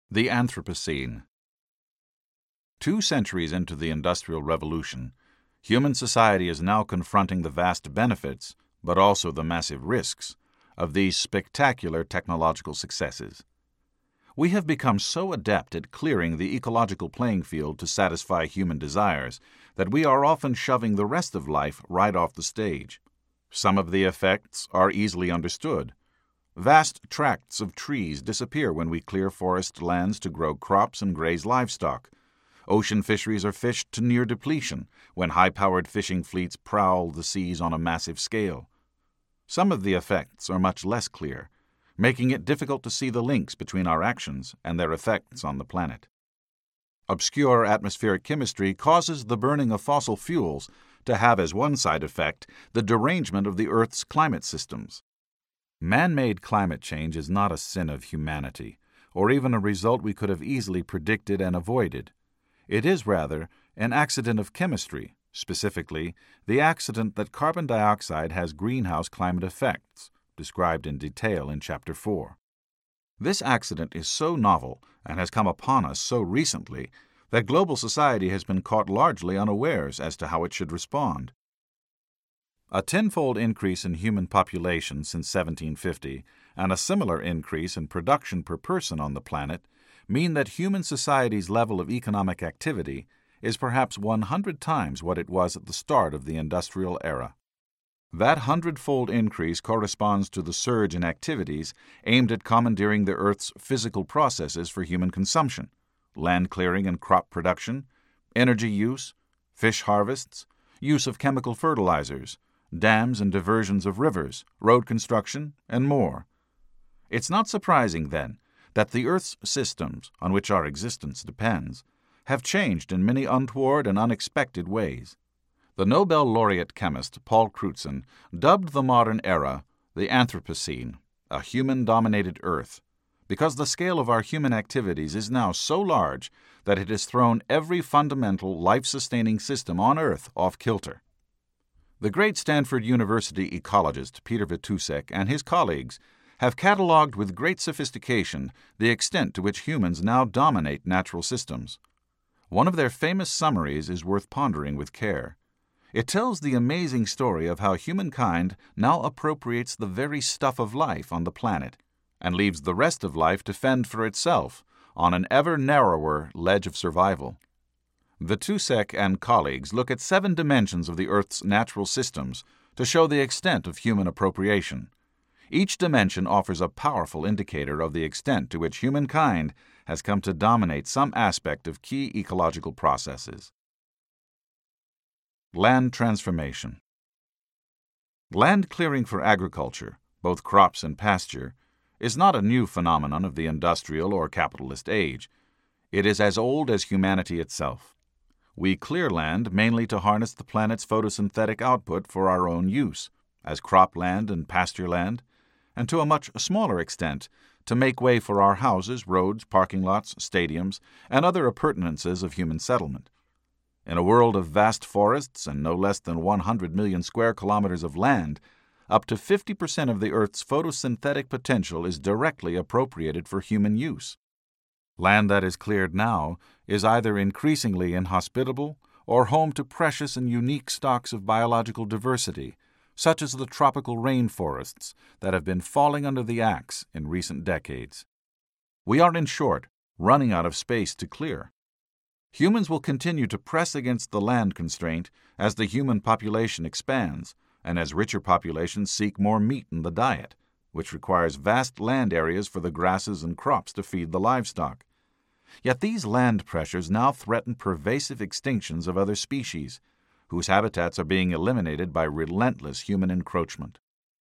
The Anthropocene. 2 centuries into the Industrial Revolution, human society is now confronting the vast benefits, but also the massive risks, of these spectacular technological successes. We have become so adept at clearing the ecological playing field to satisfy human desires that we are often shoving the rest of life right off the stage. Some of the effects are easily understood. Vast tracts of trees disappear when we clear forest lands to grow crops and graze livestock. Ocean fisheries are fished to near depletion when high-powered fishing fleets prowl the seas on a massive scale. Some of the effects are much less clear, making it difficult to see the links between our actions and their effects on the planet. Obscure atmospheric chemistry causes the burning of fossil fuels to have as one side effect the derangement of the Earth's climate systems. Man-made climate change is not a sin of humanity, or even a result we could have easily predicted and avoided. It is, rather, an accident of chemistry, specifically, the accident that carbon dioxide has greenhouse climate effects, described in detail in Chapter 4. This accident is so novel and has come upon us so recently that global society has been caught largely unawares as to how it should respond. A tenfold increase in human population since 1750 and a similar increase in production per person on the planet mean that human society's level of economic activity is perhaps 100 times what it was at the start of the industrial era. That 100-fold increase corresponds to the surge in activities aimed at commandeering the Earth's physical processes for human consumption: land clearing and crop production, energy use, fish harvests, use of chemical fertilizers, dams and diversions of rivers, road construction, and more. It's not surprising, then, that the Earth's systems, on which our existence depends, have changed in many untoward and unexpected ways. The Nobel laureate chemist Paul Crutzen dubbed the modern era the Anthropocene, a human-dominated Earth, because the scale of our human activities is now so large that it has thrown every fundamental life-sustaining system on Earth off kilter. The great Stanford University ecologist Peter Vitousek and his colleagues have catalogued with great sophistication the extent to which humans now dominate natural systems. One of their famous summaries is worth pondering with care. It tells the amazing story of how humankind now appropriates the very stuff of life on the planet and leaves the rest of life to fend for itself on an ever narrower ledge of survival. Vitousek and colleagues look at 7 dimensions of the Earth's natural systems to show the extent of human appropriation. Each dimension offers a powerful indicator of the extent to which humankind has come to dominate some aspect of key ecological processes. Land transformation. Land clearing for agriculture, both crops and pasture, is not a new phenomenon of the industrial or capitalist age. It is as old as humanity itself. We clear land mainly to harness the planet's photosynthetic output for our own use, as cropland and pasture land, and to a much smaller extent to make way for our houses, roads, parking lots, stadiums, and other appurtenances of human settlement. In a world of vast forests and no less than 100 million square kilometers of land, up to 50% of the Earth's photosynthetic potential is directly appropriated for human use. Land that is cleared now is either increasingly inhospitable or home to precious and unique stocks of biological diversity, such as the tropical rainforests that have been falling under the axe in recent decades. We are, in short, running out of space to clear. Humans will continue to press against the land constraint as the human population expands and as richer populations seek more meat in the diet, which requires vast land areas for the grasses and crops to feed the livestock. Yet these land pressures now threaten pervasive extinctions of other species, whose habitats are being eliminated by relentless human encroachment.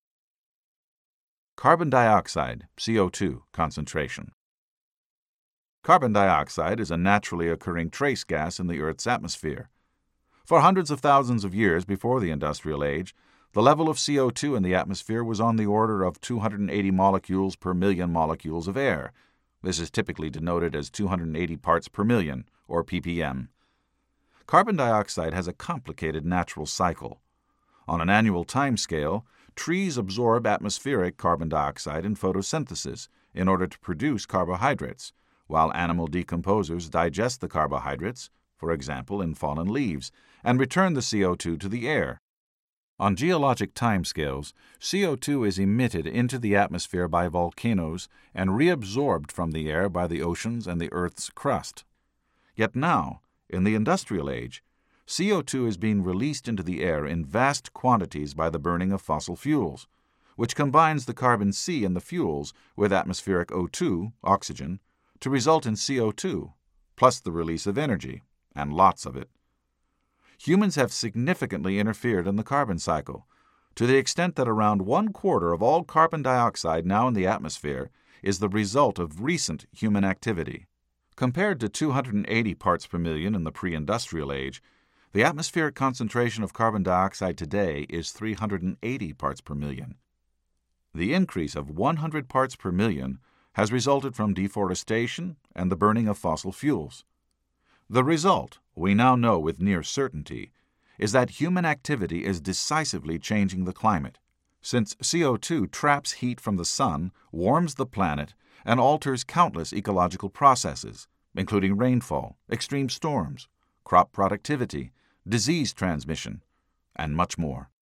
Carbon dioxide, CO2, concentration. Carbon dioxide is a naturally occurring trace gas in the Earth's atmosphere. For hundreds of thousands of years before the Industrial Age, the level of CO2 in the atmosphere was on the order of 280 molecules per million molecules of air. This is typically denoted as 280 parts per million, or ppm. Carbon dioxide has a complicated natural cycle. On an annual time scale, trees absorb atmospheric carbon dioxide in photosynthesis in order to produce carbohydrates, while animal decomposers digest the carbohydrates, for example in fallen leaves, and return the CO2 to the air. On geologic timescales, CO2 is emitted into the atmosphere by volcanoes and reabsorbed from the air by the oceans and the Earth's crust. Yet now, in the industrial age, CO2 is being released into the air in vast quantities by the burning of fossil fuels, which combines the carbon C in the fuels with atmospheric O2, oxygen, to result in CO2, plus the release of energy, and lots of it. Humans have significantly interfered in the carbon cycle, to the extent that around 1/4 of all carbon dioxide now in the atmosphere is the result of recent human activity. Compared to 280 parts per million in the pre-industrial age, the atmospheric concentration of carbon dioxide today is 380 parts per million. The increase of 100 parts per million has resulted from deforestation and the burning of fossil fuels. The result, we now know with near certainty, is that human activity is decisively changing the climate, since CO2 traps heat from the sun, warms the planet, and alters countless ecological processes, including rainfall, extreme storms, crop productivity, disease transmission, and much more.